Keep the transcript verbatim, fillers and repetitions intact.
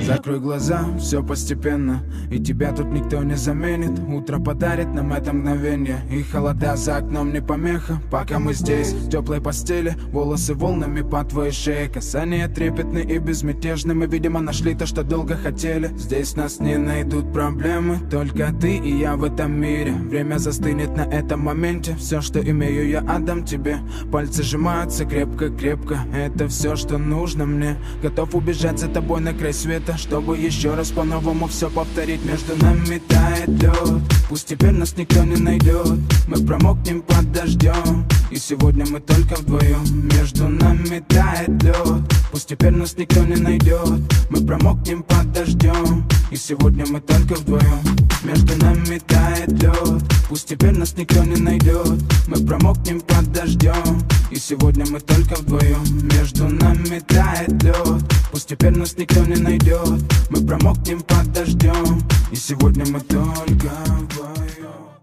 Закрой глаза, все постепенно, и тебя тут никто не заменит. Утро подарит нам это мгновение, и холода за окном не помеха. Пока мы здесь, в теплой постели, волосы волнами по твоей шее. Касания трепетны и безмятежны, мы, видимо, нашли то, что долго хотели. Здесь нас не найдут проблемы, только ты и я в этом мире. Время застынет на этом моменте, все, что имею, я отдам тебе. Пальцы сжимаются крепко-крепко, это все, что нужно мне. Готов убежать за тобой на край света, чтобы еще раз по-новому все повторить. Между нами тает лед, пусть теперь нас никто не найдет. Мы промокнем под дождем, и сегодня мы только вдвоем. Между нами тает лед, пусть теперь нас никто не найдет. Мы промокнем под дождем, и сегодня мы только вдвоем. Между нами тает лед, пусть теперь нас никто не найдет. Мы промокнем под дождем, и сегодня мы только вдвоем. Между нами тает лед, пусть теперь нас никто не найдет. Мы промокнем под дождем, и сегодня мы только вдвоем.